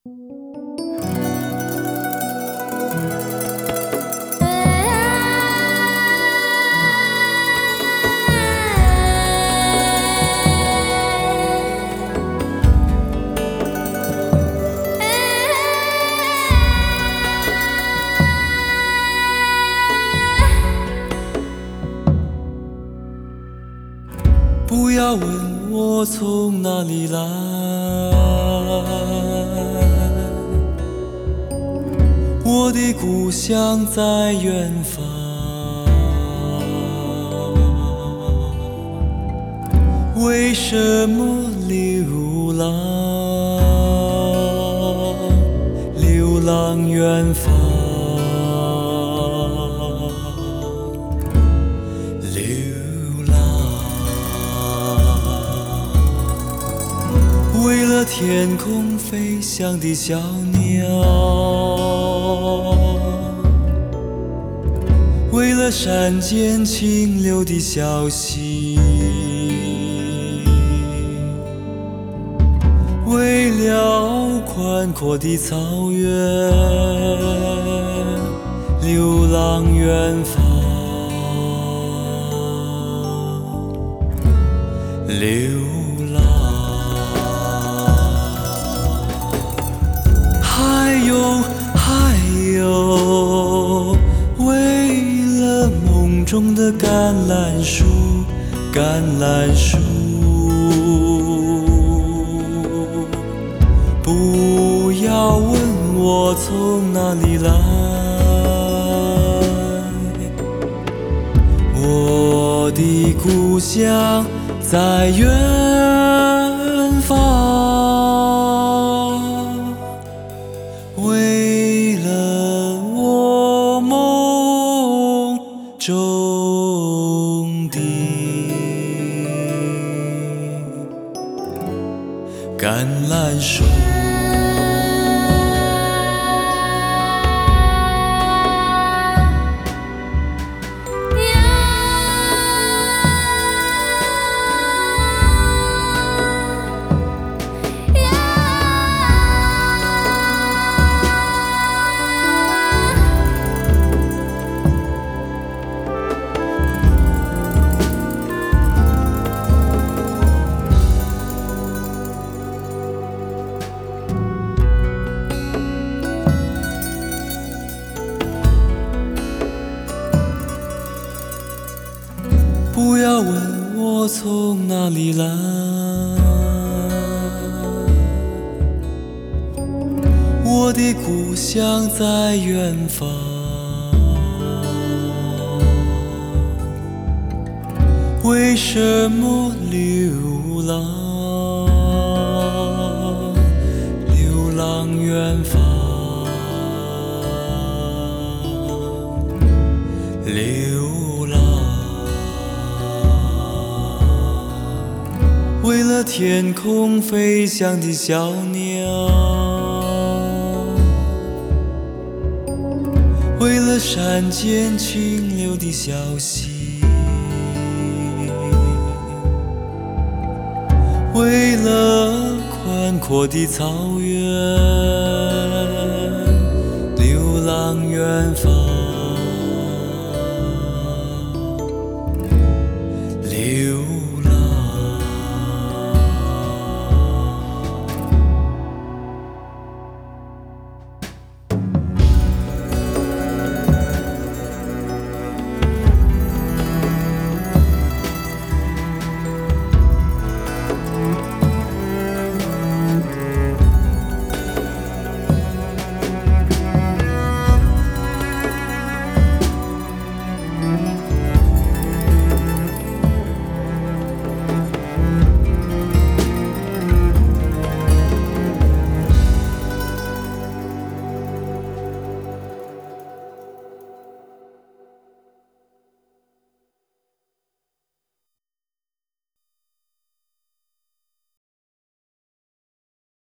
不要问我从哪里来，我的故乡在远方。为什么流浪，流浪远方？为了天空飞翔的小鸟，为了山间清流的小溪，为了宽阔的草原，流浪远方，流浪。还有，为了梦中的橄榄树，橄榄树，不要问我从哪里来，我的故乡在远方。为了我梦中的橄榄树。不要问我从哪里来，我的故乡在远方。为什么流浪，流浪远方，流浪。为了天空飞翔的小鸟，为了山间清流的小溪，为了宽阔的草原，流浪远方。